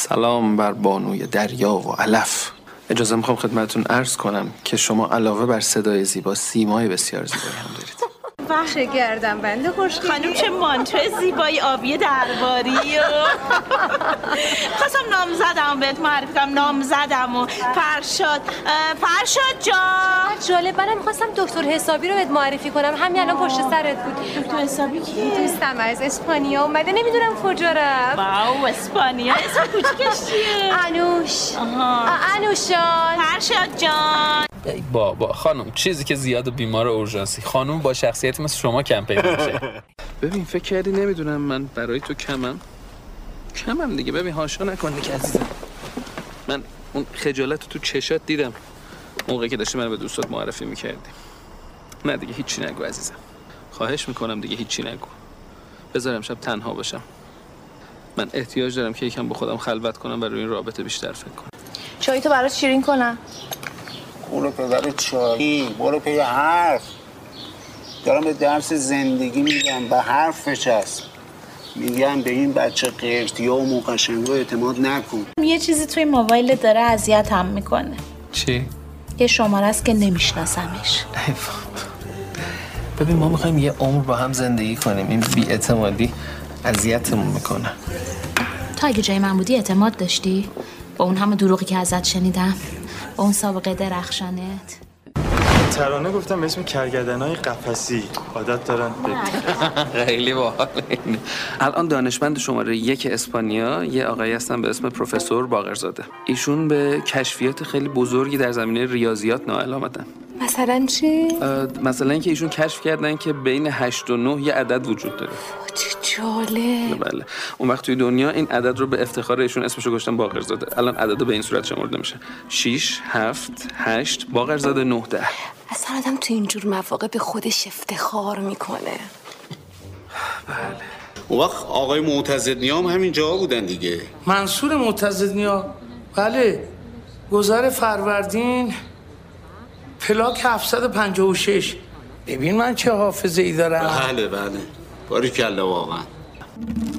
سلام بر بانوی دریا و علف. اجازه میخوام خدمتتون عرض کنم که شما علاوه بر صدای زیبا سیمای بسیار زیبایی هم دارید. چه گردن بنده خوشگلی. خانم چه مانتو زیبایی آبی درباری. خواستم نامزدم بهت معرفی کنم. نامزدم و فرشاد جان. جالب، منم می‌خواستم دکتر حسابی رو بهت معرفی کنم. همین الان پشت سرت بود. دکتر حسابی کیه؟ دوستم از اسپانیا اومده، نمیدونم کجا رفت. واو اسپانیا. اسم کوچیکش چیه؟ انوش. انوش جان. فرشاد جان. بابا خانم، چیزی که زیاد و بیمار اورژانسی، خانم با شخصیت مثل شما کم پیدا میشه. ببین فکر کردی نمیدونم من برای تو کمم دیگه. ببین هاشا نکن دیگه عزیزم. من اون خجالت تو چشات دیدم موقعی که داشتی منو به دوستات معرفی میکردی. نه دیگه هیچی نگو عزیزم، خواهش میکنم دیگه هیچی نگو. بذار امشب تنها باشم. من احتیاج دارم که یکم با خودم خلوت کنم و روی این رابطه بیشتر فکر کنم. چای تو برات شیرین کنم. برو پدر چایی، برو پی حرف. دارم به درس زندگی میگم، به حرف بچسب. میگم به این بچه قرتیا و موقشنگا اعتماد نکن. یه چیزی توی موبایل داره اذیتم میکنه. چی؟ یه شماره است که نمیشناسمش. ببین ما میخوایم یه عمر با هم زندگی کنیم، این بی‌اعتمادی اذیتمون میکنه. تا اگه جای من بودی اعتماد داشتی؟ با اون همه دروغی که ازت شنیدم، با اون سابقه درخشانت. ترانه گفتم به اسم کرگدن‌های قفسی عادت دارن خیلی باحال. الان دانشمند شماره 1 اسپانیا یه آقایی هستن به اسم پروفسور باقرزاده. ایشون به کشفیات خیلی بزرگی در زمینه ریاضیات نائل آمدن. مثلا چی؟ مثلا اینکه ایشون کشف کردن که بین 8 و 9 یه عدد وجود داره. چه جالب. بله. اون وقت توی دنیا این عدد رو به افتخار ایشون اسمشو گذاشتن باقرزاده. الان عدد به این صورت شمرده میشه: 6 7 8 باقرزاده 9 10. اصلا آدم تو اینجور مواقع به خودش افتخار میکنه. بله. اون وقت آقای معتضدنیا هم همین جا بودن دیگه. منصور معتضدنیا، بله. گذر فروردین پلاک 756. ببین من چه حافظه ای دارم. بله باریکلا واقعا.